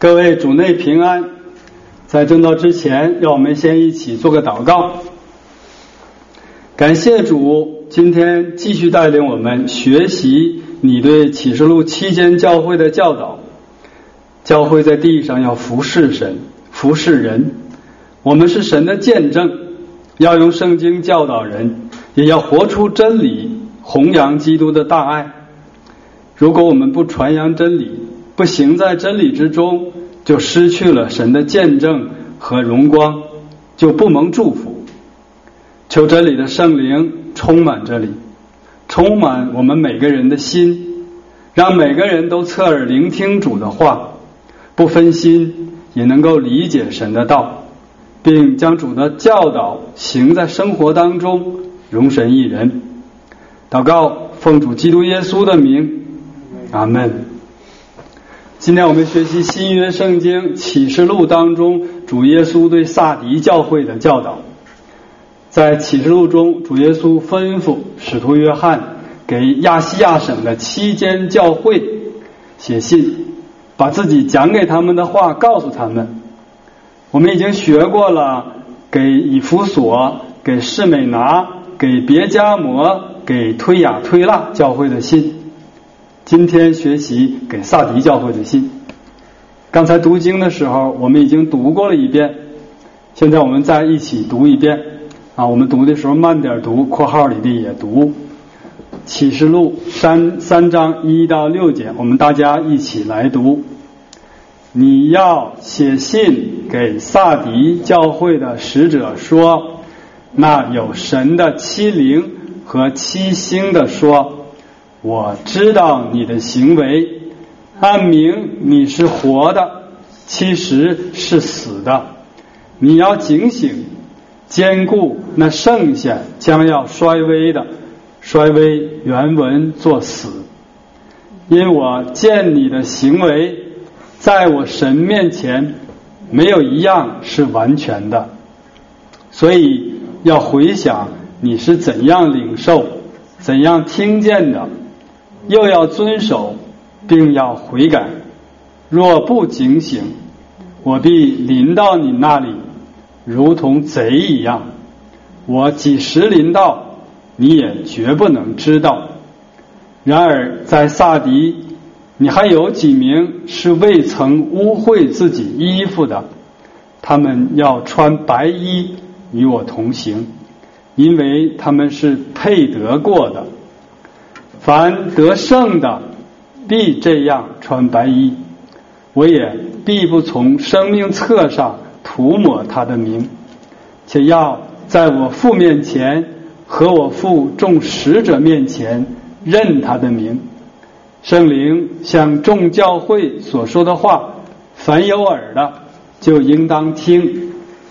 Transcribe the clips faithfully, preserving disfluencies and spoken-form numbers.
各位主内平安。在正道之前，让我们先一起做个祷告。感谢主，今天继续带领我们学习你对启示录七间教会的教导。教会在地上要服侍神，服侍人，我们是神的见证，要用圣经教导人，也要活出真理，弘扬基督的大爱。如果我们不传扬真理，不行在真理之中，就失去了神的见证和荣光，就不蒙祝福。求真理的圣灵充满这里，充满我们每个人的心，让每个人都侧耳聆听主的话，不分心，也能够理解神的道，并将主的教导行在生活当中，荣神益人。祷告奉主基督耶稣的名，阿们。今天我们学习新约圣经启示录当中主耶稣对撒狄教会的教导。在启示录中，主耶稣吩咐使徒约翰给亚细亚省的七间教会写信，把自己讲给他们的话告诉他们。我们已经学过了给以弗所、给士美拿、给别迦摩、给推雅推拉教会的信，今天学习给撒狄教会的信。刚才读经的时候我们已经读过了一遍，现在我们再一起读一遍啊！我们读的时候慢点读，括号里的也读。启示录三三章一到六节，我们大家一起来读。你要写信给撒狄教会的使者说，那有神的七灵和七星的说，我知道你的行为，暗明你是活的，其实是死的。你要警醒，坚固那剩下将要衰微的，衰微原文作死。因我见你的行为，在我神面前没有一样是完全的，所以要回想你是怎样领受，怎样听见的，又要遵守，并要悔改。若不警醒，我必临到你那里，如同贼一样。我几时临到，你也绝不能知道。然而在撒狄，你还有几名是未曾污秽自己衣服的，他们要穿白衣与我同行，因为他们是配得过的。凡得胜的必这样穿白衣，我也必不从生命册上涂抹他的名，且要在我父面前和我父众使者面前认他的名。圣灵向众教会所说的话，凡有耳的就应当听。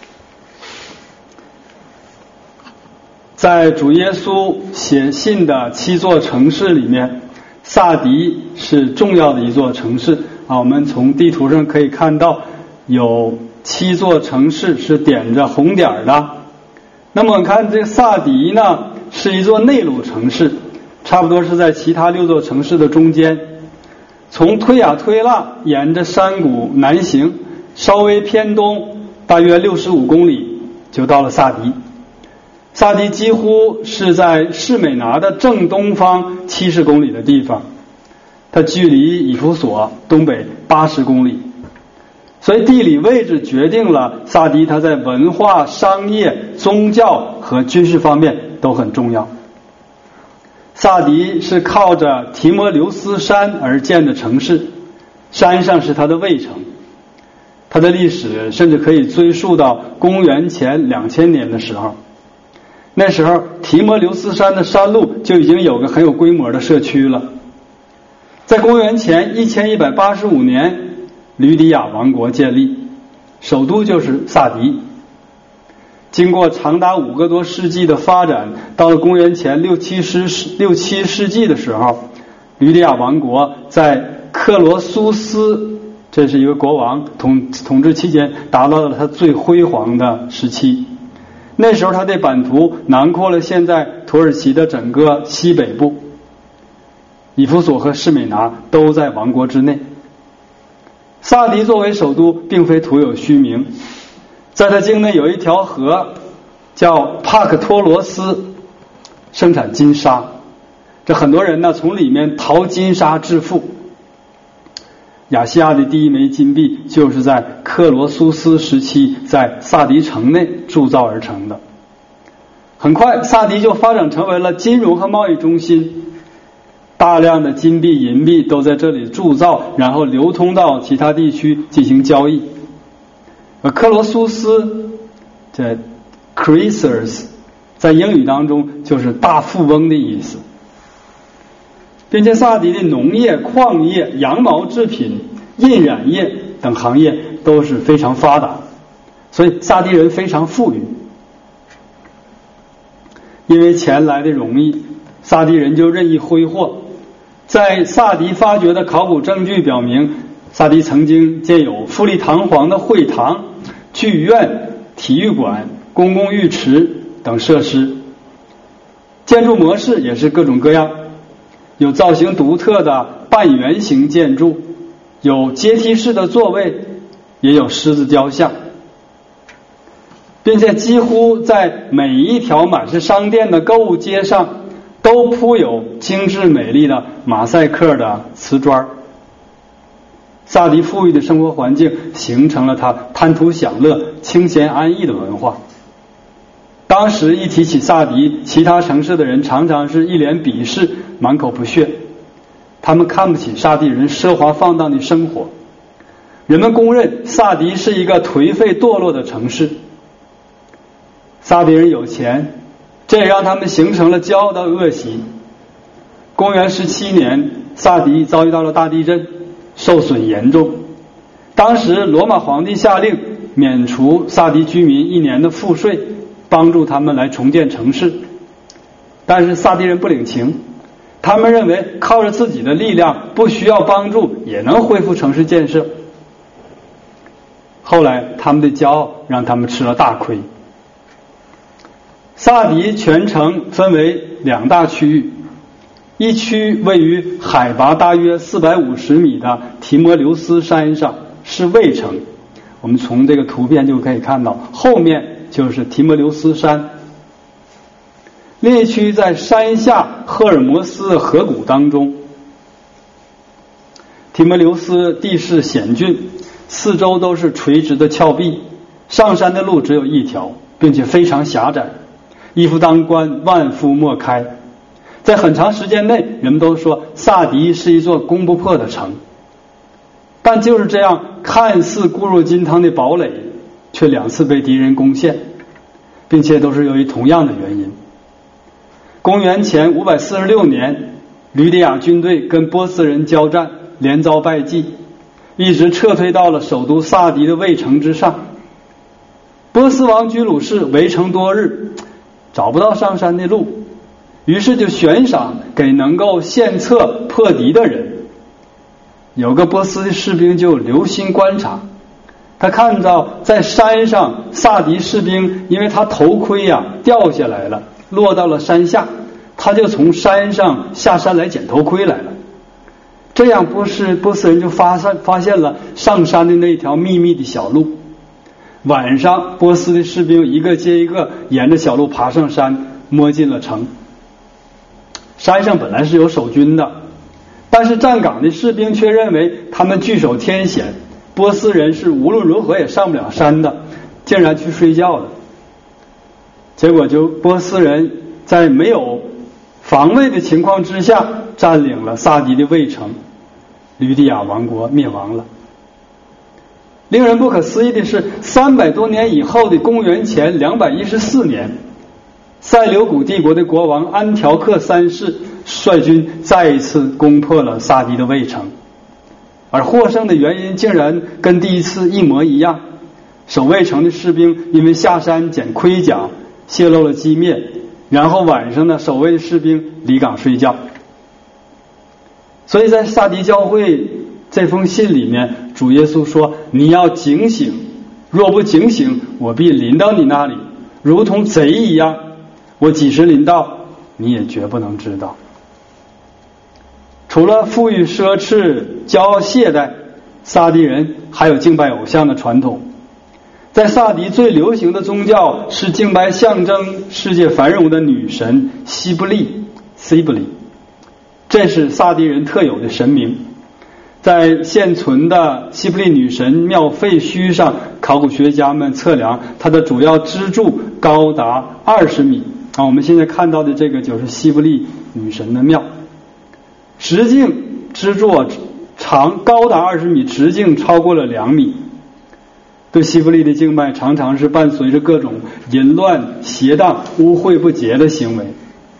在主耶稣写信的七座城市里面，撒狄是重要的一座城市啊。我们从地图上可以看到有七座城市是点着红点的。那么看这个撒狄呢，是一座内陆城市，差不多是在其他六座城市的中间。从推雅推拉沿着山谷南行，稍微偏东大约六十五公里就到了撒狄。撒狄几乎是在士美拿的正东方七十公里的地方，它距离以弗所东北八十公里，所以地理位置决定了撒狄它在文化、商业、宗教和军事方面都很重要。撒狄是靠着提摩留斯山而建的城市，山上是它的卫城，它的历史甚至可以追溯到公元前两千年的时候。那时候提摩留斯山的山路就已经有个很有规模的社区了。在公元前一千一百八十五年，吕底亚王国建立，首都就是撒狄。经过长达五个多世纪的发展，到了公元前六七世六七世纪的时候，吕底亚王国在克罗苏斯，这是一个国王统统治期间，达到了他最辉煌的时期。那时候他的版图囊括了现在土耳其的整个西北部，以弗所和士美拿都在王国之内。 萨迪作为首都，并非徒有虚名，在它境内有一条河叫帕克托罗斯，生产金沙，这很多人呢从里面淘金沙致富。亚细亚的第一枚金币就是在克罗苏斯时期在萨迪城内铸造而成的。很快萨迪就发展成为了金融和贸易中心，大量的金币银币都在这里铸造，然后流通到其他地区进行交易。而克罗苏斯这 Croesus 在英语当中就是大富翁的意思，并且萨迪的农业、矿业、羊毛制品、印染业等行业都是非常发达，所以萨迪人非常富裕。因为钱来的容易，萨迪人就任意挥霍。在萨迪发掘的考古证据表明，萨迪曾经建有富丽堂皇的会堂、剧院、体育馆、公共浴池等设施，建筑模式也是各种各样，有造型独特的半圆形建筑，有阶梯式的座位，也有狮子雕像，并且几乎在每一条满是商店的购物街上都铺有精致美丽的马赛克的瓷砖。萨迪富裕的生活环境形成了他贪图享乐、清闲安逸的文化。当时一提起萨迪，其他城市的人常常是一脸鄙视，满口不屑，他们看不起萨迪人奢华放荡的生活。人们公认萨迪是一个颓废堕落的城市。萨迪人有钱，这也让他们形成了骄傲的恶习。公元十七年，萨迪遭遇到了大地震，受损严重。当时罗马皇帝下令免除萨迪居民一年的赋税，帮助他们来重建城市。但是萨迪人不领情，他们认为靠着自己的力量，不需要帮助也能恢复城市建设。后来他们的骄傲让他们吃了大亏。萨迪全城分为两大区域，一区位于海拔大约四百五十米的提摩留斯山上，是卫城，我们从这个图片就可以看到，后面就是提摩留斯山。另一区在山下赫尔摩斯河谷当中。提摩留斯地势险峻，四周都是垂直的峭壁，上山的路只有一条，并且非常狭窄，一夫当关，万夫莫开。在很长时间内，人们都说萨迪是一座攻不破的城。但就是这样看似固若金汤的堡垒，却两次被敌人攻陷，并且都是由于同样的原因。公元前五百四十六年，吕底亚军队跟波斯人交战，连遭败绩，一直撤退到了首都萨迪的卫城之上。波斯王居鲁士围城多日，找不到上山的路，于是就悬赏给能够献策破敌的人。有个波斯的士兵就留心观察，他看到在山上萨迪士兵因为他头盔呀、啊、掉下来了，落到了山下，他就从山上下山来捡头盔来了。这样波斯波斯人就发现发现了上山的那条秘密的小路。晚上波斯的士兵一个接一个沿着小路爬上山，摸进了城。山上本来是有守军的，但是站岗的士兵却认为他们据守天险，波斯人是无论如何也上不了山的，竟然去睡觉了。结果就波斯人在没有防卫的情况之下占领了萨迪的卫城，吕底亚王国灭亡了。令人不可思议的是，三百多年以后的公元前两百一十四年，塞琉古帝国的国王安条克三世率军再一次攻破了萨迪的卫城，而获胜的原因竟然跟第一次一模一样。守卫城的士兵因为下山捡盔甲泄露了机密，然后晚上呢，守卫的士兵离岗睡觉。所以在萨迪教会这封信里面，主耶稣说，你要警醒，若不警醒，我必临到你那里，如同贼一样，我几时临到，你也绝不能知道。除了富裕奢侈、骄傲懈怠， 撒狄人还有敬拜偶像的传统。在撒狄最流行的宗教是敬拜象征世界繁荣的女神西布利，西布利，这是撒狄人特有的神名。在现存的西布利女神庙废墟上，考古学家们测量它的主要支柱高达二十米啊，我们现在看到的这个就是西布利女神的庙，直径支柱长高达二十米，直径超过了两米。对西布利的敬拜常常是伴随着各种淫乱、邪荡、污秽不洁的行为。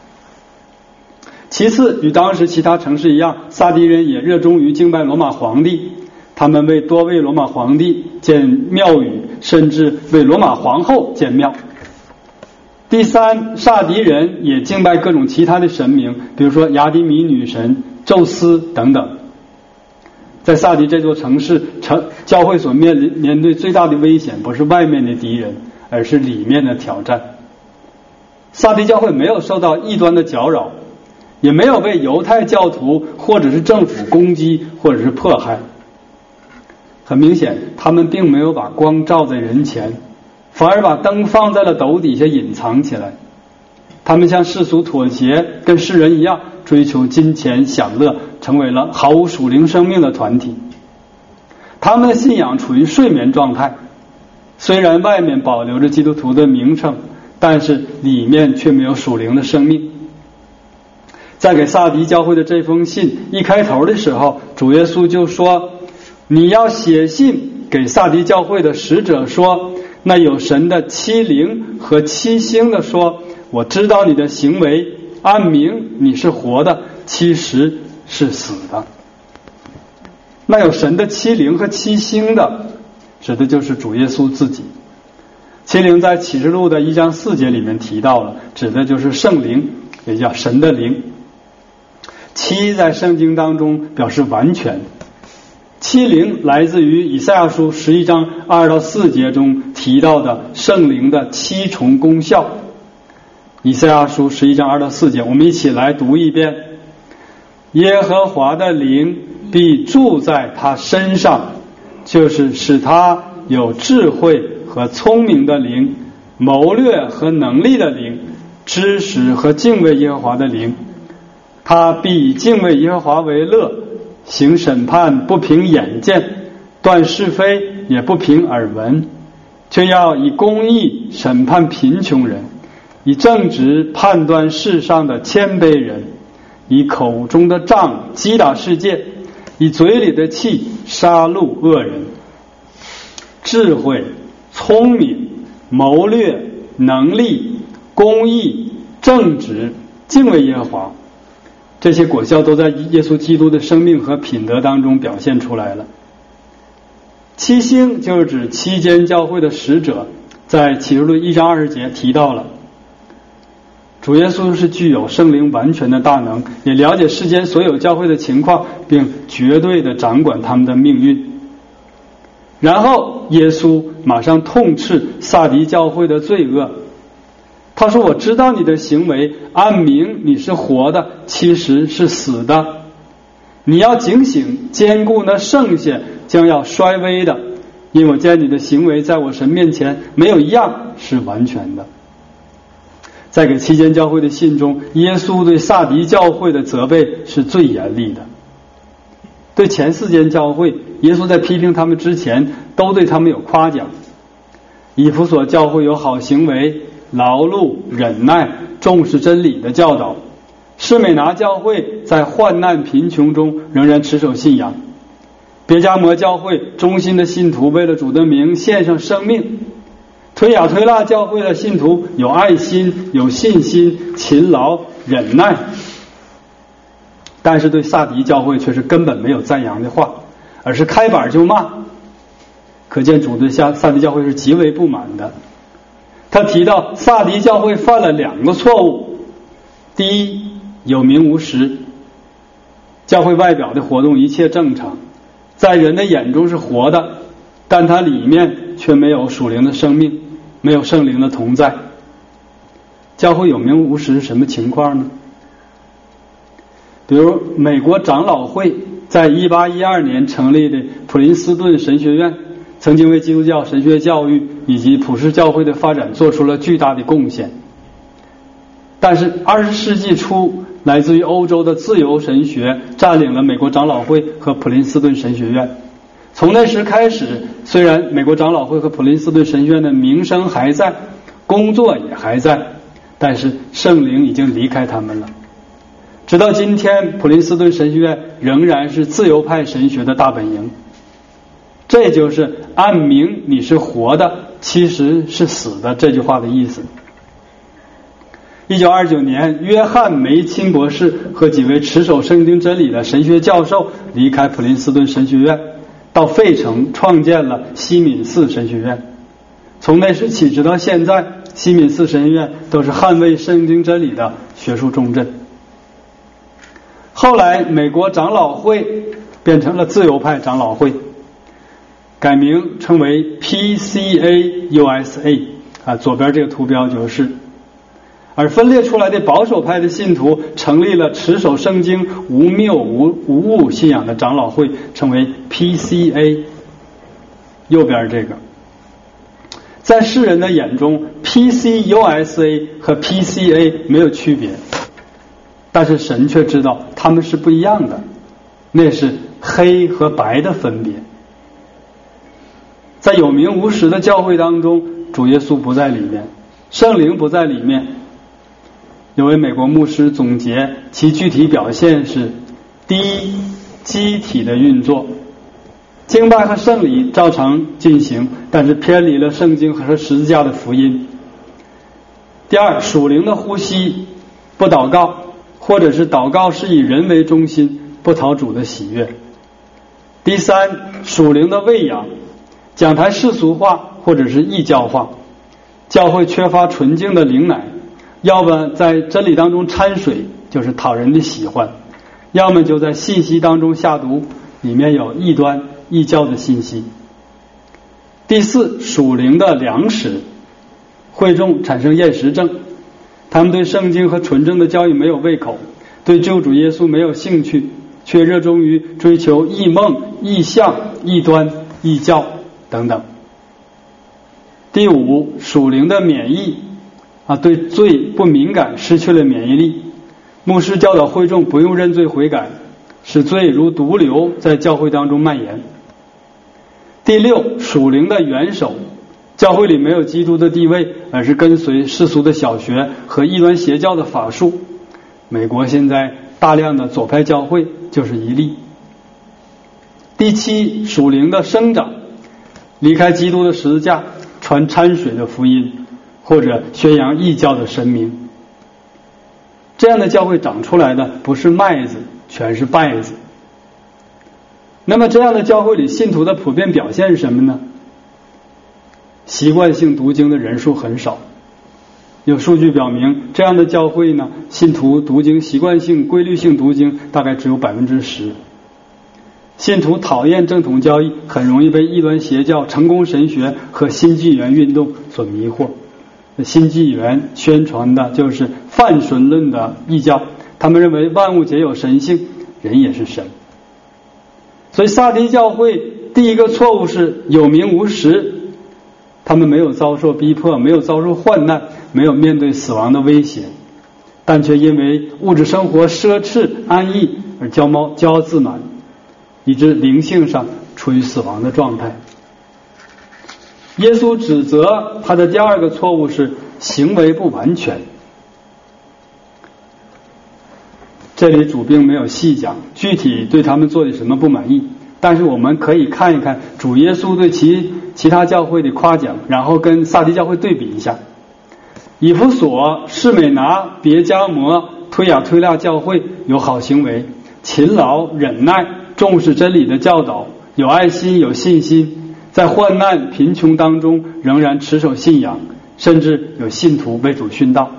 其次，与当时其他城市一样，撒狄人也热衷于敬拜罗马皇帝，他们为多位罗马皇帝建庙宇，甚至为罗马皇后建庙。第三，撒狄人也敬拜各种其他的神明，比如说雅迪米女神、宙斯等等。在撒狄这座城市，城教会所面临面对最大的危险不是外面的敌人，而是里面的挑战。撒狄教会没有受到异端的搅扰，也没有被犹太教徒或者是政府攻击或者是迫害。很明显，他们并没有把光照在人前，反而把灯放在了斗底下隐藏起来。他们向世俗妥协，跟世人一样追求金钱享乐，成为了毫无属灵生命的团体。他们的信仰处于睡眠状态，虽然外面保留着基督徒的名称，但是里面却没有属灵的生命。在给撒狄教会的这封信一开头的时候，主耶稣就说，你要写信给撒狄教会的使者说，那有神的七灵和七星的说，我知道你的行为，暗明你是活的，其实是死的。那有神的七灵和七星的，指的就是主耶稣自己。七灵在启示录的一章四节里面提到了，指的就是圣灵，也叫神的灵。七在圣经当中表示完全，七灵来自于以赛亚书十一章二到四节中提到的圣灵的七重功效。以赛亚书十一章二到四节，我们一起来读一遍。耶和华的灵必住在他身上，就是使他有智慧和聪明的灵，谋略和能力的灵，知识和敬畏耶和华的灵。他必以敬畏耶和华为乐，行审判不凭眼见，断是非也不凭耳闻，却要以公义审判贫穷人，以正直判断世上的谦卑人，以口中的杖击打世界，以嘴里的气杀戮恶人。智慧、聪明、谋略、能力、公义、正直、敬畏耶和华，这些果效都在耶稣基督的生命和品德当中表现出来了。七星就是指七间教会的使者，在启示录一章二十节提到了。主耶稣是具有圣灵完全的大能，也了解世间所有教会的情况，并绝对的掌管他们的命运。然后耶稣马上痛斥撒狄教会的罪恶，他说，我知道你的行为，暗明你是活的，其实是死的。你要警醒，坚固那剩下将要衰微的，因为我见你的行为在我神面前没有一样是完全的。在给七间教会的信中，耶稣对撒狄教会的责备是最严厉的。对前四间教会，耶稣在批评他们之前都对他们有夸奖。以弗所教会有好行为、劳碌、忍耐、重视真理的教导。士美拿教会在患难贫穷中仍然持守信仰。别迦摩教会忠心的信徒为了主的名献上生命。推雅推拉教会的信徒有爱心、有信心、勤劳、忍耐。但是对撒狄教会却是根本没有赞扬的话，而是开板就骂。可见主对撒撒狄教会是极为不满的。他提到撒狄教会犯了两个错误。第一，有名无实，教会外表的活动一切正常，在人的眼中是活的，但它里面却没有属灵的生命，没有圣灵的同在。教会有名无实是什么情况呢？比如美国长老会在一八一二年成立的普林斯顿神学院，曾经为基督教神学教育以及普世教会的发展做出了巨大的贡献。但是二十世纪初，来自于欧洲的自由神学占领了美国长老会和普林斯顿神学院。从那时开始，虽然美国长老会和普林斯顿神学院的名声还在，工作也还在，但是圣灵已经离开他们了。直到今天，普林斯顿神学院仍然是自由派神学的大本营。这就是按名你是活的，其实是死的这句话的意思。一九二九年，约翰梅钦博士和几位持守圣经真理的神学教授离开普林斯顿神学院，到费城创建了西敏寺神学院。从那时起直到现在，西敏寺神学院都是捍卫圣经真理的学术重镇。后来美国长老会变成了自由派长老会，改名称为 P C A U S A 啊，左边这个图标就是。而分裂出来的保守派的信徒成立了持守圣经无谬无无误信仰的长老会，成为 P C A。 右边这个，在世人的眼中 P C U S A 和 P C A 没有区别，但是神却知道他们是不一样的，那是黑和白的分别。在有名无实的教会当中，主耶稣不在里面，圣灵不在里面。有位美国牧师总结其具体表现是：第一，机体的运作，敬拜和圣礼照常进行，但是偏离了圣经和十字架的福音。第二，属灵的呼吸，不祷告，或者是祷告是以人为中心，不讨主的喜悦。第三，属灵的喂养，讲台世俗化或者是异教化，教会缺乏纯净的灵奶，要么在真理当中掺水，就是讨人的喜欢，要么就在信息当中下毒，里面有异端异教的信息。第四，属灵的粮食，会众产生厌食症，他们对圣经和纯正的教育没有胃口，对救主耶稣没有兴趣，却热衷于追求异梦、异象、异端、异教等等。第五，属灵的免疫啊，对罪不敏感，失去了免疫力。牧师教导会众不用认罪悔改，使罪如毒瘤在教会当中蔓延。第六，属灵的元首，教会里没有基督的地位，而是跟随世俗的小学和异端邪教的法术。美国现在大量的左派教会就是一例。第七，属灵的生长，离开基督的十字架，传掺水的福音，或者宣扬异教的神明。这样的教会长出来的不是麦子，全是稗子。那么这样的教会里信徒的普遍表现是什么呢？习惯性读经的人数很少。有数据表明，这样的教会呢，信徒读经习惯性规律性读经大概只有百分之十。信徒讨厌正统教义，很容易被异端邪教、成功神学和新纪元运动所迷惑。新纪元宣传的就是泛神论的异教，他们认为万物皆有神性，人也是神。所以萨迪教会第一个错误是有名无实，他们没有遭受逼迫，没有遭受患难，没有面对死亡的威胁，但却因为物质生活奢侈安逸而骄傲骄傲自满，以致灵性上处于死亡的状态。耶稣指责他的第二个错误是行为不完全。这里主并没有细讲具体对他们做的什么不满意，但是我们可以看一看主耶稣对其其他教会的夸奖，然后跟萨迪教会对比一下。以弗所、士美拿、别迦摩、推雅推拉教会有好行为，勤劳忍耐，重视真理的教导，有爱心有信心，在患难贫穷当中仍然持守信仰，甚至有信徒为主殉道。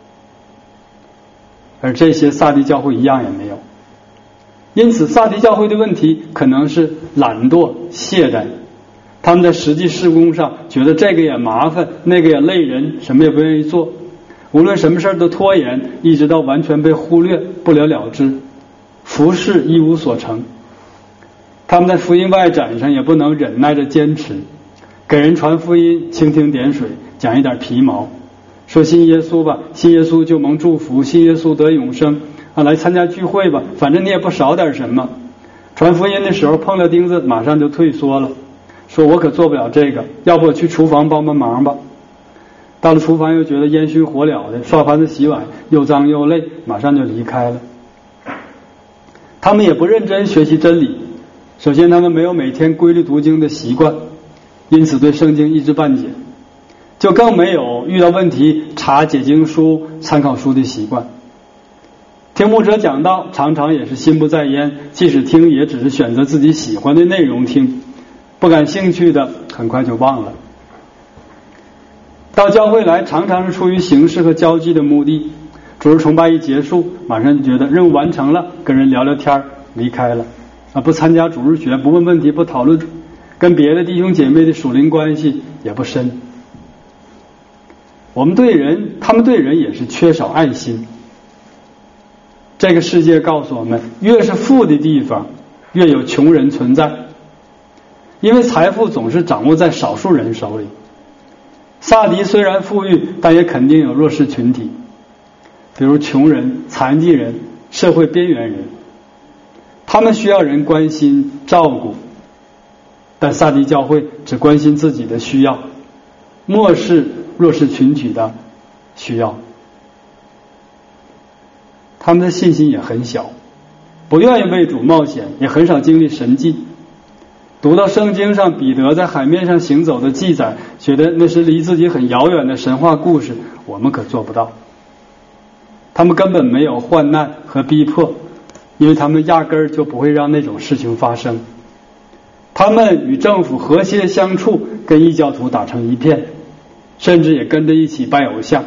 而这些萨迪教会一样也没有。因此萨迪教会的问题可能是懒惰懈怠，他们在实际事工上觉得这个也麻烦，那个也累人，什么也不愿意做，无论什么事都拖延，一直到完全被忽略，不了了之，服事一无所成。 他们在福音外展上也不能忍耐着坚持，给人传福音蜻蜓点水，讲一点皮毛，说信耶稣吧，信耶稣就蒙祝福，信耶稣得永生啊，来参加聚会吧，反正你也不少点什么。传福音的时候碰了钉子，马上就退缩了，说我可做不了这个，要不我去厨房帮帮忙吧。到了厨房又觉得烟熏火燎的，刷盘子洗碗又脏又累，马上就离开了。他们也不认真学习真理，首先他们没有每天规律读经的习惯，因此对圣经一知半解，就更没有遇到问题查解经书参考书的习惯。听牧者讲道常常也是心不在焉，即使听也只是选择自己喜欢的内容听，不感兴趣的很快就忘了。到教会来常常是出于形式和交际的目的，主日崇拜一结束，马上就觉得任务完成了，跟人聊聊天离开了啊，不参加主日学，不问问题，不讨论，跟别的弟兄姐妹的属灵关系也不深。我们对人，他们对人也是缺少爱心。这个世界告诉我们，越是富的地方越有穷人存在，因为财富总是掌握在少数人手里。萨迪虽然富裕，但也肯定有弱势群体，比如穷人、残疾人、社会边缘人，他们需要人关心照顾，但萨迪教会只关心自己的需要，漠视弱势群体的需要。他们的信心也很小，不愿意为主冒险，也很少经历神迹。读到圣经上彼得在海面上行走的记载，觉得那是离自己很遥远的神话故事，我们可做不到。他们根本没有患难和逼迫，因为他们压根儿就不会让那种事情发生。他们与政府和谐相处，跟异教徒打成一片，甚至也跟着一起拜偶像。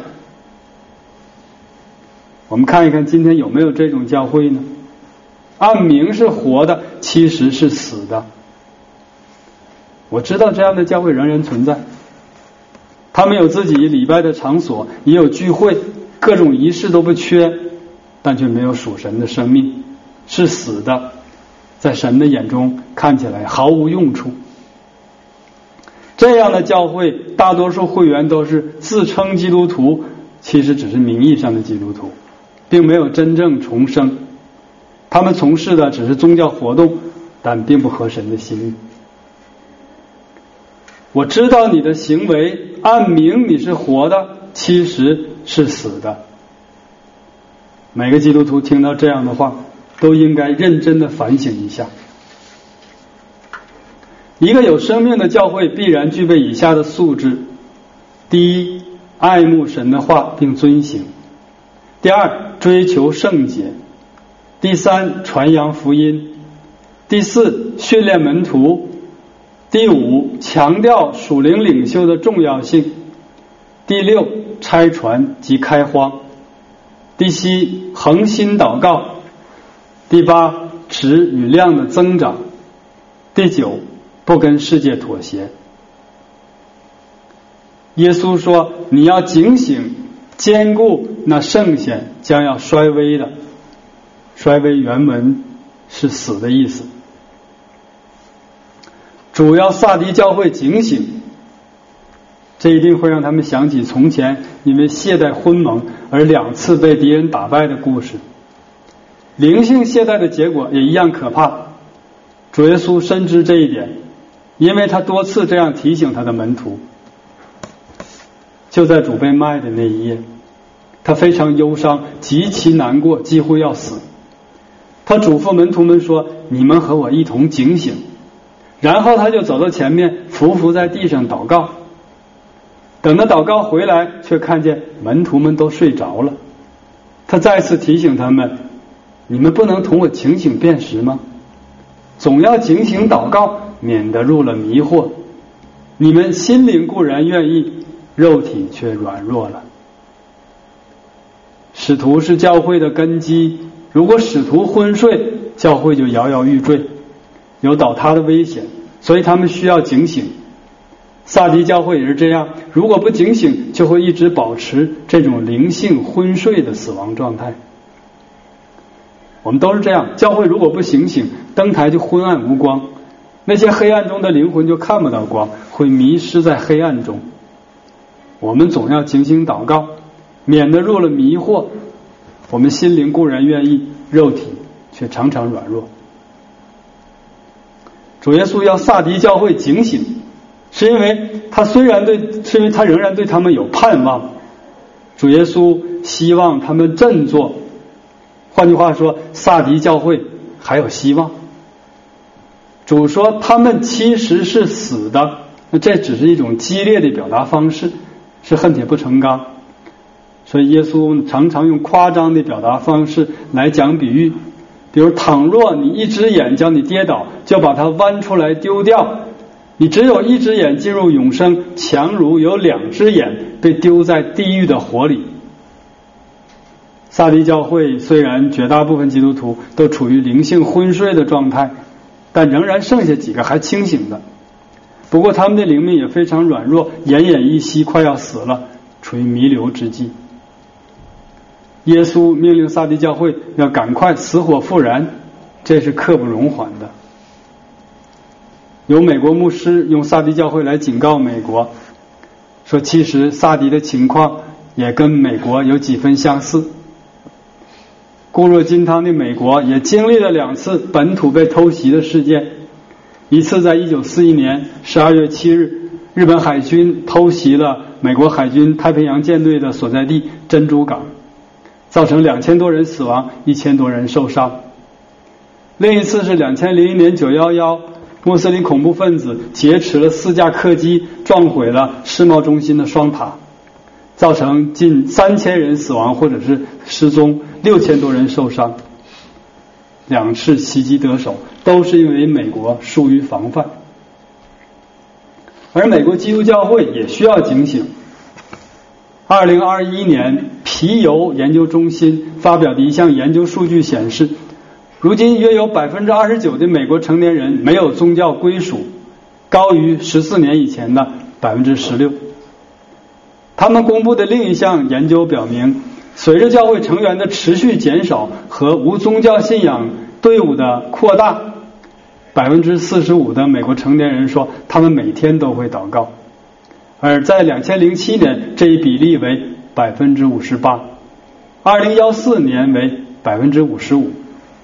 我们看一看今天有没有这种教会呢？按名是活的，其实是死的。我知道这样的教会仍然存在，他们有自己礼拜的场所，也有聚会，各种仪式都不缺，但却没有属神的生命，是死的，在神的眼中看起来毫无用处。这样的教会大多数会员都是自称基督徒，其实只是名义上的基督徒，并没有真正重生。他们从事的只是宗教活动，但并不合神的心意。我知道你的行为按名你是活的，其实是死的。每个基督徒听到这样的话，都应该认真的反省一下。一个有生命的教会必然具备以下的素质：第一，爱慕神的话并遵行；第二，追求圣洁；第三，传扬福音；第四，训练门徒；第五，强调属灵领袖的重要性；第六，拆船及开荒；第七，恒心祷告；第八，质与量的增长；第九，不跟世界妥协。耶稣说，你要警醒，坚固那圣贤将要衰微的。衰微原文是死的意思。主要萨迪教会警醒，这一定会让他们想起从前因为懈怠昏蒙而两次被敌人打败的故事。灵性懈怠的结果也一样可怕，主耶稣深知这一点，因为他多次这样提醒他的门徒。就在主被卖的那一夜，他非常忧伤，极其难过，几乎要死。他嘱咐门徒们说，你们和我一同警醒。然后他就走到前面，伏伏在地上祷告。等他祷告回来，却看见门徒们都睡着了。他再次提醒他们，你们不能同我警醒辨识吗？总要警醒祷告，免得入了迷惑。你们心灵固然愿意，肉体却软弱了。使徒是教会的根基，如果使徒昏睡，教会就摇摇欲坠，有倒塌的危险，所以他们需要警醒。萨迪教会也是这样，如果不警醒，就会一直保持这种灵性昏睡的死亡状态。我们都是这样，教会如果不醒醒，灯台就昏暗无光， 那些黑暗中的灵魂就看不到光，会迷失在黑暗中。我们总要警醒祷告，免得入了迷惑。我们心灵固然愿意，肉体却常常软弱。主耶稣要撒狄教会警醒，是因为他虽然对，是因为他仍然对他们有盼望。主耶稣希望他们振作，换句话说，撒狄教会还有希望。主说他们其实是死的，那这只是一种激烈的表达方式，是恨铁不成钢。所以耶稣常常用夸张的表达方式来讲比喻，比如倘若你一只眼叫你跌倒，就把它剜出来丢掉，你只有一只眼进入永生，强如有两只眼被丢在地狱的火里。撒狄教会虽然绝大部分基督徒都处于灵性昏睡的状态，但仍然剩下几个还清醒的。不过他们的灵命也非常软弱，奄奄一息，快要死了，处于弥留之际。耶稣命令撒狄教会要赶快死火复燃，这是刻不容缓的。有美国牧师用撒狄教会来警告美国，说其实撒狄的情况也跟美国有几分相似。固若金汤的美国也经历了两次本土被偷袭的事件，一次在一九四一年十二月七日，日本海军偷袭了美国海军太平洋舰队的所在地珍珠港，造成两千多人死亡，一千多人受伤。另一次是两千零一年九一一，穆斯林恐怖分子劫持了四架客机，撞毁了世贸中心的双塔，造成近三千人死亡或者是失踪，六千多人受伤。两次袭击得手，都是因为美国疏于防范。而美国基督教会也需要警醒。二零二一年皮尤研究中心发表的一项研究数据显示，如今约有 百分之二十九 的美国成年人没有宗教归属，高于十四年以前的 百分之十六。 他们公布的另一项研究表明，随着教会成员的持续减少和无宗教信仰队伍的扩大， 百分之四十五 的美国成年人说他们每天都会祷告，而在二零零七年这一比例为 百分之五十八， 二零一四年为 百分之五十五。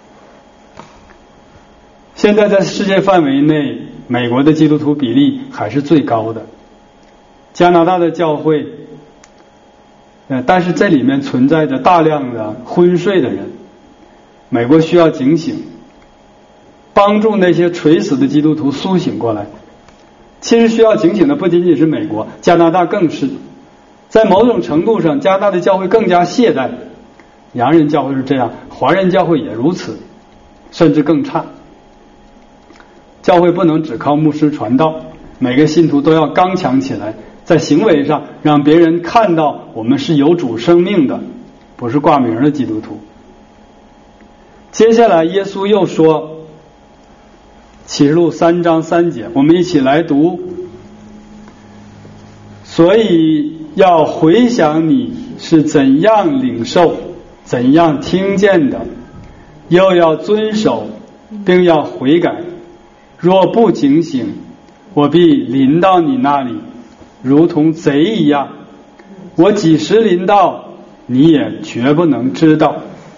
现在在世界范围内，美国的基督徒比例还是最高的。加拿大的教会，呃，但是这里面存在着大量的昏睡的人，美国需要警醒，帮助那些垂死的基督徒苏醒过来。其实需要警醒的不仅仅是美国，加拿大更是。在某种程度上，加拿大的教会更加懈怠，洋人教会是这样，华人教会也如此，甚至更差。教会不能只靠牧师传道，每个信徒都要刚强起来，在行为上让别人看到我们是有主生命的，不是挂名的基督徒。接下来耶稣又说，启示录三章三节，我们一起来读。所以要回想你是怎样领受，怎样听见的，又要遵守，并要悔改。若不警醒，我必临到你那里，如同贼一样。我几时临到，你也绝不能知道。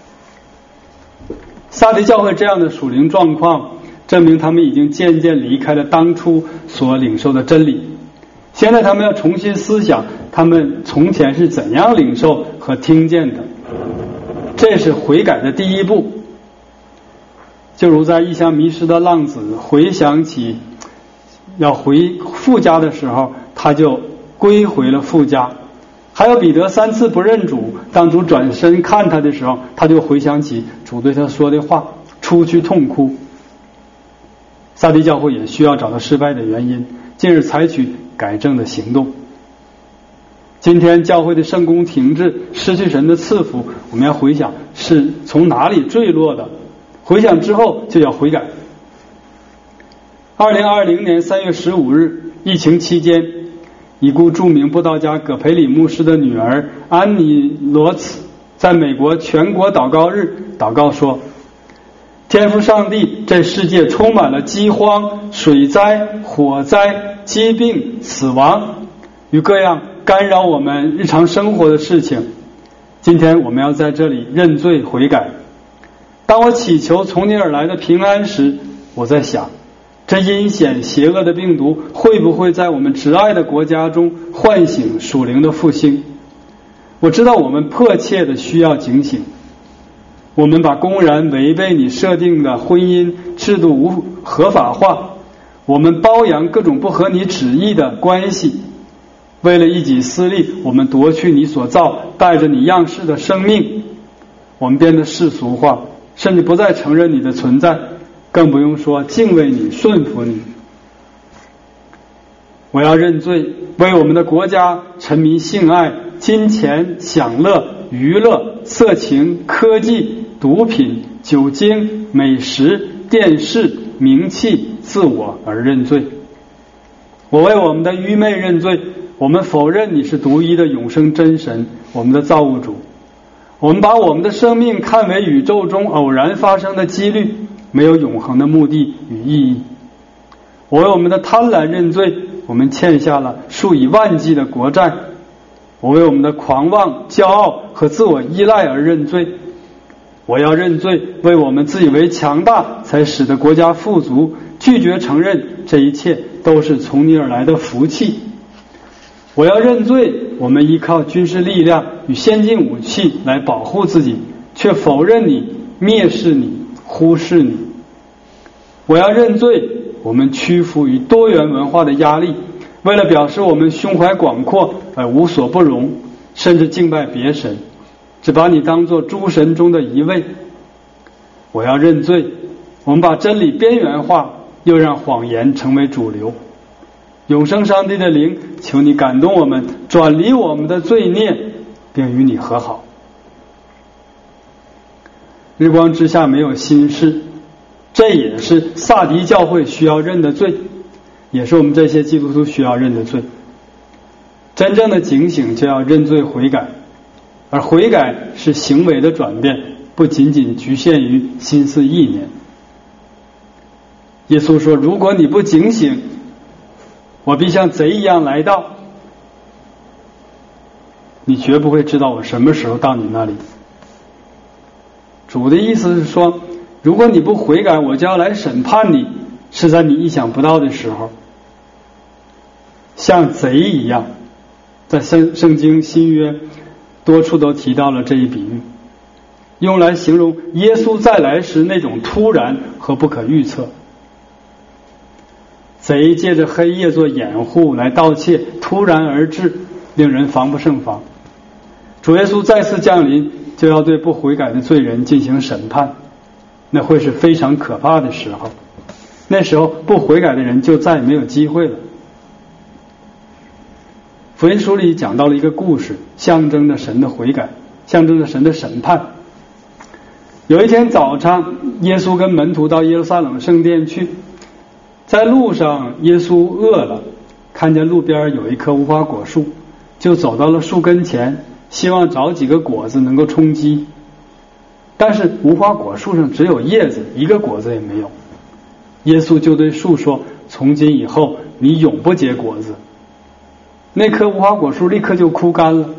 撒狄教会这样的属灵状况，证明他们已经渐渐离开了当初所领受的真理。现在他们要重新思想他们从前是怎样领受和听见的，这是悔改的第一步。就如在异乡迷失的浪子回想起要回父家的时候，他就归回了父家。还有彼得三次不认主，当主转身看他的时候，他就回想起主对他说的话，出去痛哭。撒狄教会也需要找到失败的原因，进而采取改正的行动。今天教会的圣工停滞，失去神的赐福，我们要回想是从哪里坠落的，回想之后就要悔改。二零二零年三月十五日，疫情期间，已故著名布道家葛培里牧师的女儿安妮罗茨在美国全国祷告日祷告说， 天父上帝，这世界充满了饥荒、水灾、火灾、疾病、死亡与各样干扰我们日常生活的事情。今天我们要在这里认罪悔改。当我祈求从你而来的平安时，我在想，这阴险邪恶的病毒会不会在我们挚爱的国家中唤醒属灵的复兴？我知道我们迫切的需要警醒。我们把公然违背你设定的婚姻制度无合法化，我们包养各种不合你旨意的关系，为了一己私利，我们夺去你所造带着你样式的生命，我们变得世俗化，甚至不再承认你的存在，更不用说敬畏你、顺服你。我要认罪，为我们的国家沉迷性爱、金钱、享乐、娱乐、色情、科技、毒品、酒精、美食、电视、名气、自我而认罪。我为我们的愚昧认罪，我们否认你是独一的永生真神，我们的造物主。我们把我们的生命看为宇宙中偶然发生的几率，没有永恒的目的与意义。我为我们的贪婪认罪，我们欠下了数以万计的国债。我为我们的狂妄、骄傲和自我依赖而认罪。我要认罪，为我们自以为强大才使得国家富足，拒绝承认这一切都是从你而来的福气。我要认罪，我们依靠军事力量与先进武器来保护自己，却否认你、蔑视你、忽视你。我要认罪，我们屈服于多元文化的压力，为了表示我们胸怀广阔而无所不容，甚至敬拜别神，只把你当作诸神中的一位。我要认罪，我们把真理边缘化，又让谎言成为主流。永生上帝的灵，求你感动我们，转离我们的罪孽，并与你和好。日光之下没有新事，这也是萨迪教会需要认的罪，也是我们这些基督徒需要认的罪。真正的警醒就要认罪悔改，而悔改是行为的转变，不仅仅局限于心思意念。耶稣说，如果你不警醒，我必像贼一样来到，你绝不会知道我什么时候到你那里。主的意思是说，如果你不悔改，我就要来审判你，是在你意想不到的时候。像贼一样，在圣圣经新约多处都提到了这一比喻，用来形容耶稣再来时那种突然和不可预测。贼借着黑夜做掩护来盗窃，突然而至，令人防不胜防。主耶稣再次降临，就要对不悔改的罪人进行审判，那会是非常可怕的时候。那时候不悔改的人就再也没有机会了。福音书里讲到了一个故事，象征着神的悔改，象征着神的审判。有一天早上，耶稣跟门徒到耶路撒冷圣殿去，在路上耶稣饿了，看见路边有一棵无花果树，就走到了树跟前，希望找几个果子能够充饥。但是无花果树上只有叶子，一个果子也没有。耶稣就对树说，从今以后你永不结果子。那棵无花果树立刻就枯干了。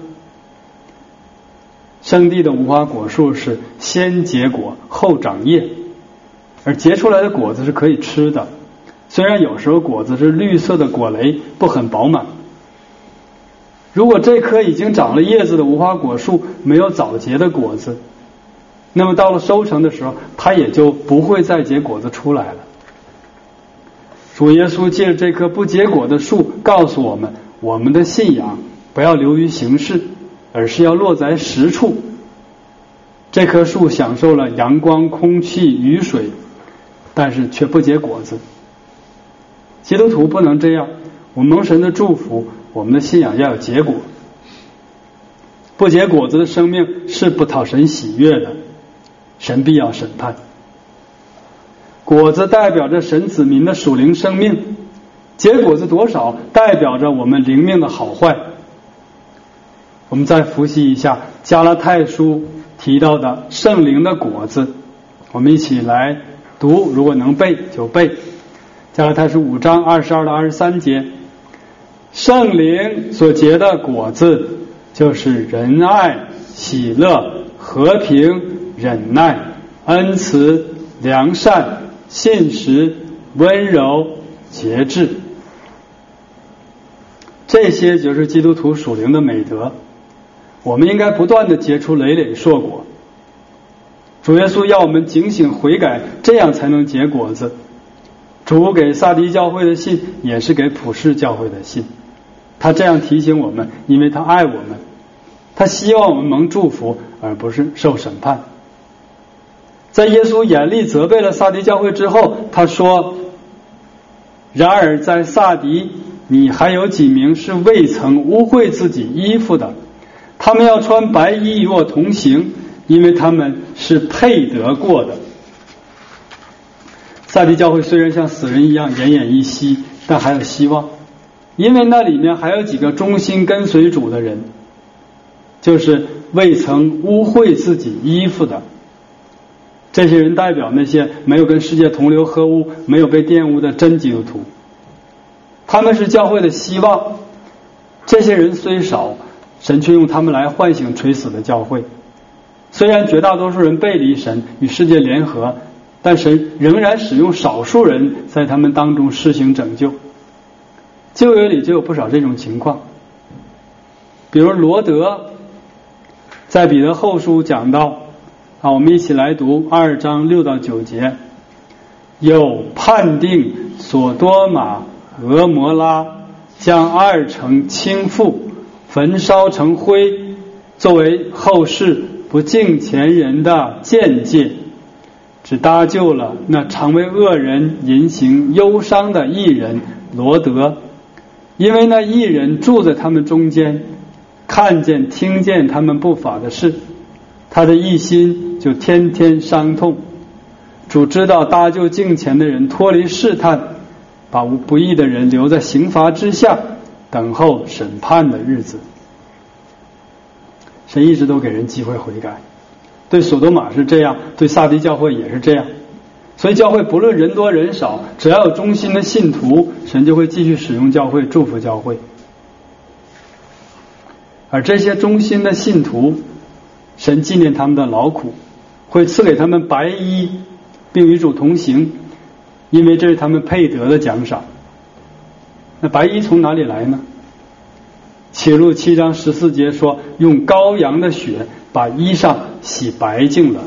圣地的无花果树是先结果后长叶，而结出来的果子是可以吃的，虽然有时候果子是绿色的果雷，不很饱满。如果这棵已经长了叶子的无花果树没有早结的果子，那么到了收成的时候，它也就不会再结果子出来了。主耶稣借着这棵不结果的树告诉我们，我们的信仰不要流于形式，而是要落在实处。这棵树享受了阳光、空气、雨水，但是却不结果子。基督徒不能这样，我们蒙神的祝福，我们的信仰要有结果。不结果子的生命是不讨神喜悦的，神必要审判。果子代表着神子民的属灵生命，结果子多少代表着我们灵命的好坏。我们再复习一下加拉太书提到的圣灵的果子， 我们一起来读，如果能背就背。加拉太书五章二十二到二十三节，圣灵所结的果子就是仁爱、喜乐、和平、忍耐、恩慈、良善、信实、温柔、节制。这些就是基督徒属灵的美德，我们应该不断的结出累累硕果。主耶稣要我们警醒悔改，这样才能结果子。主给撒狄教会的信也是给普世教会的信，他这样提醒我们，因为他爱我们，他希望我们蒙祝福，而不是受审判。在耶稣严厉责备了撒狄教会之后，他说，然而在撒狄你还有几名是未曾污秽自己衣服的，他们要穿白衣与我同行，因为他们是配得过的。撒狄教会虽然像死人一样奄奄一息，但还有希望，因为那里面还有几个忠心跟随主的人，就是未曾污秽自己衣服的。这些人代表那些没有跟世界同流合污、没有被玷污的真基督徒，他们是教会的希望。这些人虽少，神却用他们来唤醒垂死的教会。虽然绝大多数人背离神，与世界联合，但神仍然使用少数人在他们当中施行拯救。旧约里就有不少这种情况，比如罗德在彼得后书讲到啊，我们一起来读二章六到九节，有判定索多玛、俄摩拉，将二城倾覆，焚烧成灰，作为后世不敬前人的鉴戒，只搭救了那常为恶人淫行忧伤的义人罗德，因为那义人住在他们中间，看见听见他们不法的事，他的一心就天天伤痛。主知道搭救敬虔的人脱离试探，把无不义的人留在刑罚之下，等候审判的日子。神一直都给人机会悔改，对索多玛是这样，对撒狄教会也是这样。所以教会不论人多人少，只要有忠心的信徒，神就会继续使用教会，祝福教会。而这些忠心的信徒，神纪念他们的劳苦，会赐给他们白衣，并与主同行，因为这是他们配得的奖赏。那白衣从哪里来呢？启示录七章十四节说，用羔羊的血把衣裳洗白净了。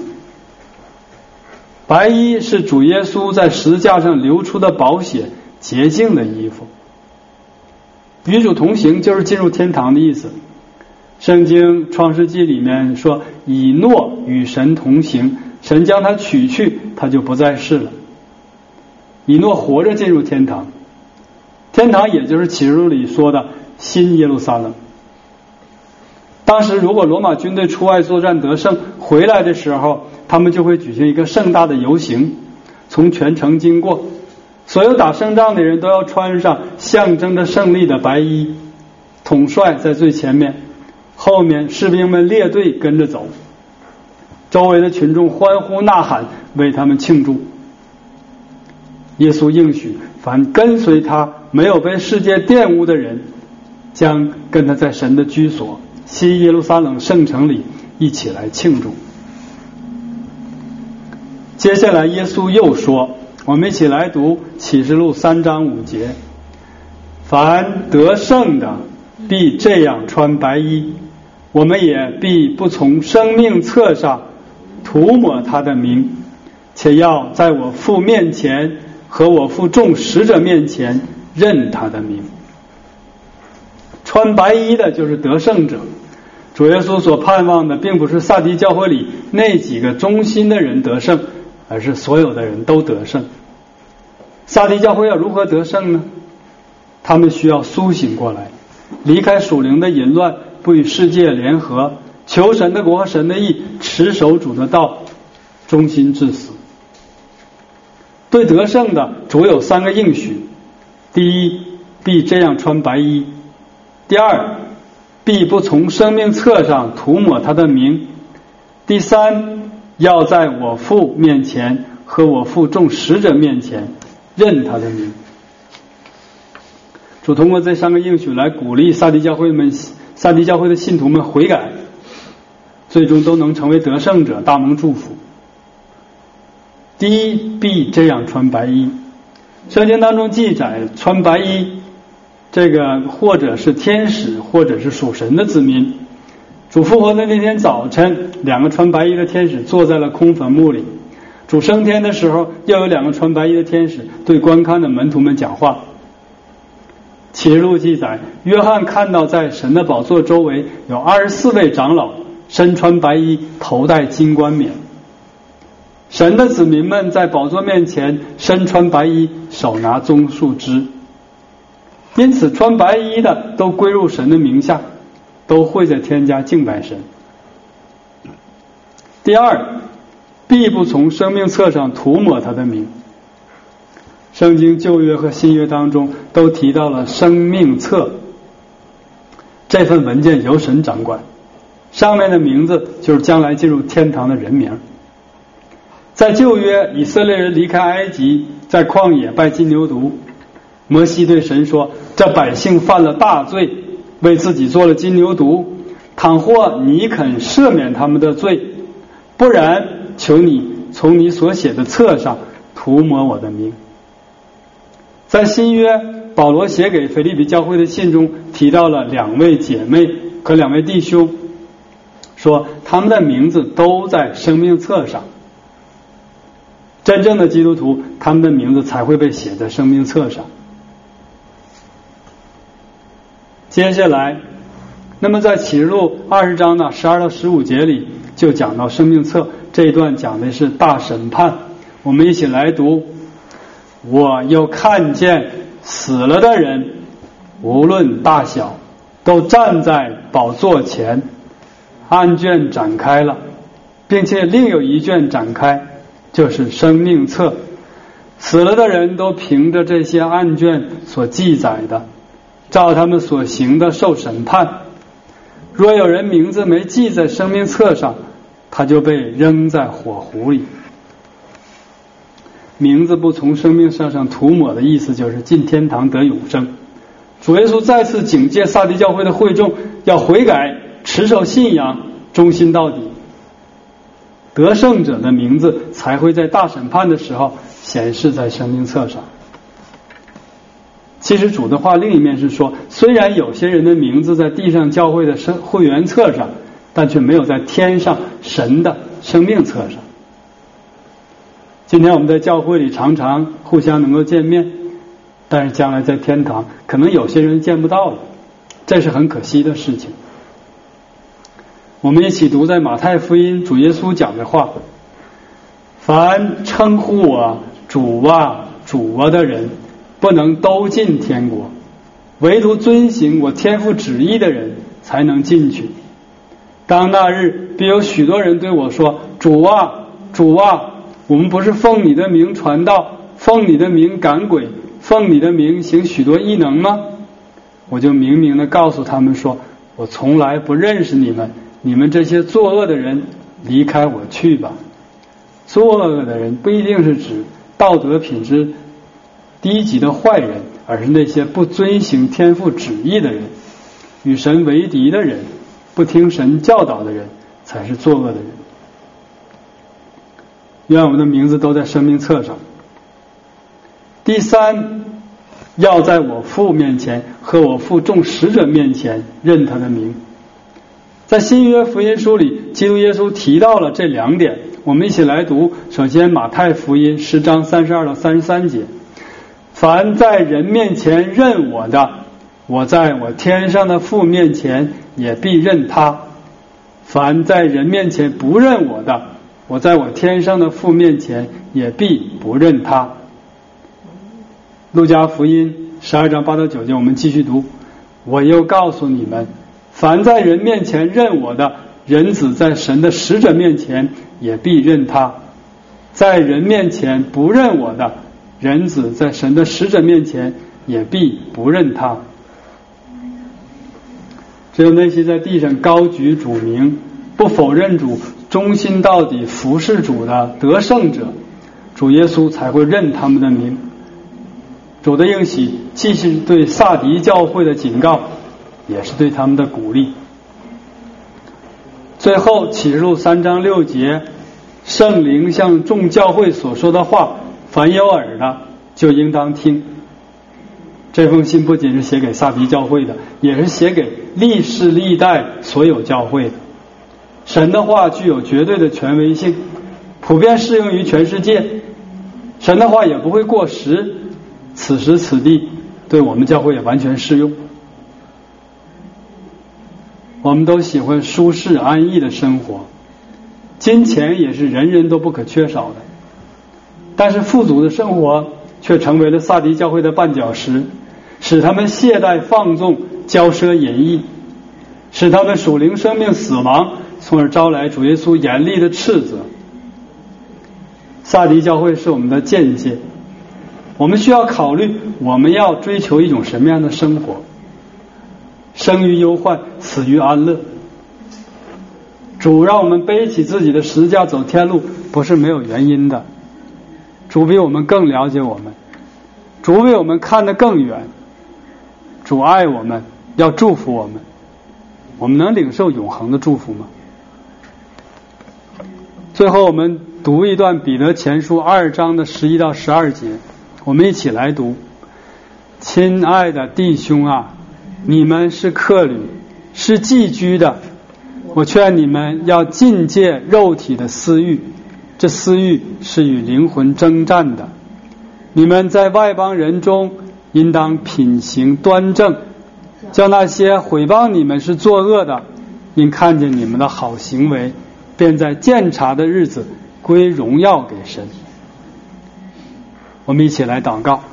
白衣是主耶稣在十字架上流出的宝血，洁净的衣服。与主同行就是进入天堂的意思。圣经创世纪里面说，以诺与神同行，神将他取去，他就不再世了。以诺活着进入天堂，天堂也就是启示录里说的新耶路撒冷。当时如果罗马军队出外作战得胜，回来的时候，他们就会举行一个盛大的游行，从全城经过，所有打胜仗的人都要穿上象征着胜利的白衣，统帅在最前面，后面士兵们列队跟着走，周围的群众欢呼呐喊，为他们庆祝。耶稣应许，凡跟随他没有被世界玷污的人，将跟他在神的居所新耶路撒冷圣城里一起来庆祝。接下来耶稣又说，我们一起来读启示录三章五节，凡得胜的必这样穿白衣，我们也必不从生命册上涂抹他的名，且要在我父面前和我父众使者面前认他的名。穿白衣的就是得胜者。主耶稣所盼望的并不是撒狄教会里那几个忠心的人得胜，而是所有的人都得胜。撒狄教会要如何得胜呢？他们需要苏醒过来，离开属灵的淫乱，不与世界联合，求神的国和神的义，持守主的道，忠心至死。对得胜的主有三个应许：第一，必这样穿白衣；第二，必不从生命册上涂抹他的名；第三， 要在我父面前和我父众使者面前认他的名。主通过这三个应许来鼓励撒狄教会们撒狄教会的信徒们悔改，最终都能成为得胜者，大蒙祝福。第一，必这样穿白衣。圣经当中记载，穿白衣这个或者是天使，或者是属神的子民。主复活的那天早晨，两个穿白衣的天使坐在了空坟墓里。主升天的时候，又有两个穿白衣的天使对观看的门徒们讲话。启示录记载，约翰看到在神的宝座周围有二十四位长老，身穿白衣，头戴金冠冕。神的子民们在宝座面前身穿白衣，手拿棕树枝。因此穿白衣的都归入神的名下，都会在天家敬拜神。第二，必不从生命册上涂抹他的名。圣经旧约和新约当中都提到了生命册，这份文件由神掌管，上面的名字就是将来进入天堂的人名。在旧约，以色列人离开埃及，在旷野拜金牛犊，摩西对神说，这百姓犯了大罪，为自己做了金牛犊，倘或你肯赦免他们的罪，不然求你从你所写的册上涂抹我的名。在新约，保罗写给腓立比教会的信中提到了两位姐妹和两位弟兄，说他们的名字都在生命册上。真正的基督徒，他们的名字才会被写在生命册上。接下来，那么在启示录二十章的十二到十五节里就讲到生命册，这一段讲的是大审判。我们一起来读。我又看见死了的人，无论大小，都站在宝座前，案卷展开了，并且另有一卷展开，就是生命册。死了的人都凭着这些案卷所记载的，照他们所行的受审判。若有人名字没记在生命册上，他就被扔在火湖里。名字不从生命册上涂抹的意思就是进天堂得永生。主耶稣再次警戒撒狄教会的会众要悔改，持守信仰，忠心到底。得胜者的名字才会在大审判的时候显示在生命册上。其实主的话另一面是说，虽然有些人的名字在地上教会的会员册上，但却没有在天上神的生命册上。今天我们在教会里常常互相能够见面，但是将来在天堂可能有些人见不到了，这是很可惜的事情。我们一起读在马太福音主耶稣讲的话，凡称呼我主啊主啊的人，不能都进天国，唯独遵行我天父旨意的人才能进去。当那日，必有许多人对我说，主啊主啊，我们不是奉你的名传道，奉你的名赶鬼，奉你的名行许多异能吗？我就明明的告诉他们说，我从来不认识你们，你们这些作恶的人，离开我去吧。作恶的人不一定是指道德品质低级的坏人，而是那些不遵行天父旨意的人，与神为敌的人，不听神教导的人，才是作恶的人。愿我们的名字都在生命册上。第三，要在我父面前和我父众使者面前认他的名。在新约福音书里，基督耶稣提到了这两点，我们一起来读。首先马太福音十章三十二到三十三节，凡在人面前认我的，我在我天上的父面前也必认他；凡在人面前不认我的，我在我天上的父面前也必不认他。路加福音十二章八到九节，我们继续读。我又告诉你们，凡在人面前认我的，人子在神的使者面前也必认他；在人面前不认我的，人子在神的使者面前也必不认他。只有那些在地上高举主名，不否认主， 忠心到底服侍主的得胜者，主耶稣才会认他们的名。主的应许既是对撒狄教会的警告，也是对他们的鼓励。最后启示录三章六节，圣灵向众教会所说的话，凡有耳的就应当听。这封信不仅是写给撒狄教会的，也是写给历世历代所有教会的。神的话具有绝对的权威性，普遍适用于全世界。神的话也不会过时，此时此地对我们教会也完全适用。我们都喜欢舒适安逸的生活，金钱也是人人都不可缺少的，但是富足的生活却成为了撒狄教会的绊脚石，使他们懈怠放纵，骄奢淫逸，使他们属灵生命死亡，从而招来主耶稣严厉的斥责。撒狄教会是我们的见解，我们需要考虑我们要追求一种什么样的生活。生于忧患，死于安乐。主让我们背起自己的十字架走天路，不是没有原因的。主比我们更了解我们，主比我们看得更远，主爱我们，要祝福我们。我们能领受永恒的祝福吗？最后我们读一段彼得前书二章的十一到十二节，我们一起来读。亲爱的弟兄啊，你们是客旅，是寄居的，我劝你们要禁戒肉体的私欲，这私欲是与灵魂征战的。你们在外邦人中应当品行端正，叫那些毁谤你们是作恶的，因看见你们的好行为，便在鉴察的日子归荣耀给神。我们一起来祷告。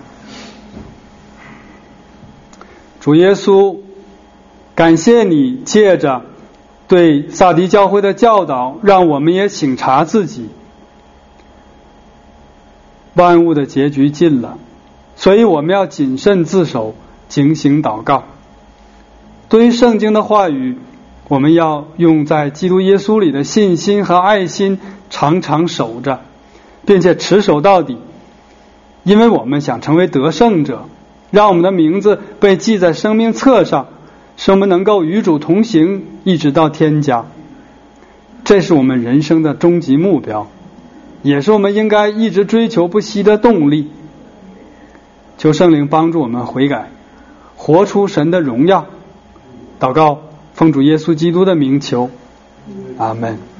主耶稣，感谢你借着对撒狄教会的教导，让我们也省察自己。万物的结局近了，所以我们要谨慎自守，警醒祷告。对于圣经的话语，我们要用在基督耶稣里的信心和爱心常常守着，并且持守到底，因为我们想成为得胜者，让我们的名字被记在生命册上，使我们能够与主同行，一直到天家。这是我们人生的终极目标，也是我们应该一直追求不息的动力。求圣灵帮助我们悔改，活出神的荣耀。祷告奉主耶稣基督的名求，阿们。